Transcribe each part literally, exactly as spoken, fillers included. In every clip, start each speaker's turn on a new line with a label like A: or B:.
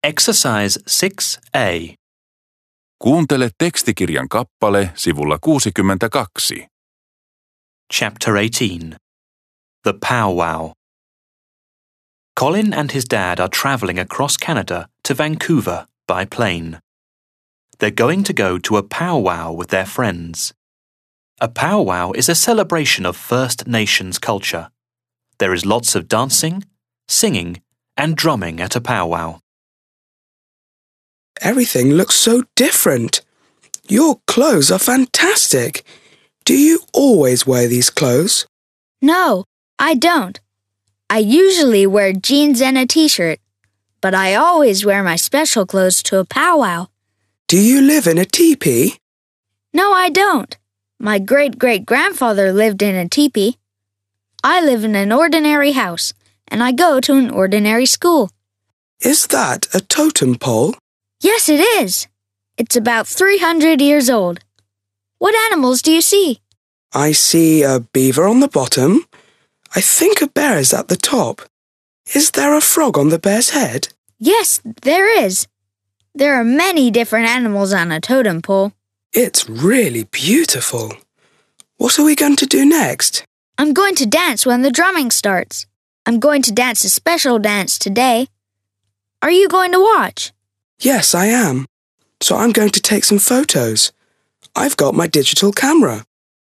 A: Exercise six A.
B: Kuuntele tekstikirjan kappale sivulla kuusikymmentäkaksi.
A: Chapter eighteen. The Powwow. Colin and his dad are travelling across Canada to Vancouver by plane. They're going to go to a powwow with their friends. A powwow is a celebration of First Nations culture. There is lots of dancing, singing, and drumming at a powwow.
C: Everything looks so different. Your clothes are fantastic. Do you always wear these clothes?
D: No, I don't. I usually wear jeans and a t-shirt, but I always wear my special clothes to a powwow.
C: Do you live in a teepee?
D: No, I don't. My great-great-grandfather lived in a teepee. I live in an ordinary house, and I go to an ordinary school.
C: Is that a totem pole?
D: Yes, it is. It's about three hundred years old. What animals do you see?
C: I see a beaver on the bottom. I think a bear is at the top. Is there a frog on the bear's head?
D: Yes, there is. There are many different animals on a totem pole.
C: It's really beautiful. What are we going to do next?
D: I'm going to dance when the drumming starts. I'm going to dance a special dance today. Are you going to watch?
C: Yes, I am. So I'm going to take some photos. I've got my digital camera.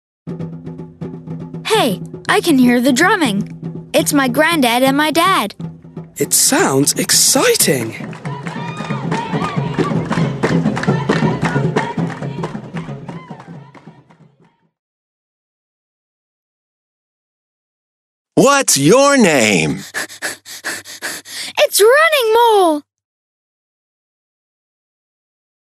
D: Hey, I can hear the drumming. It's my granddad and my dad.
C: It sounds exciting.
E: What's your name?
D: It's Running Mole!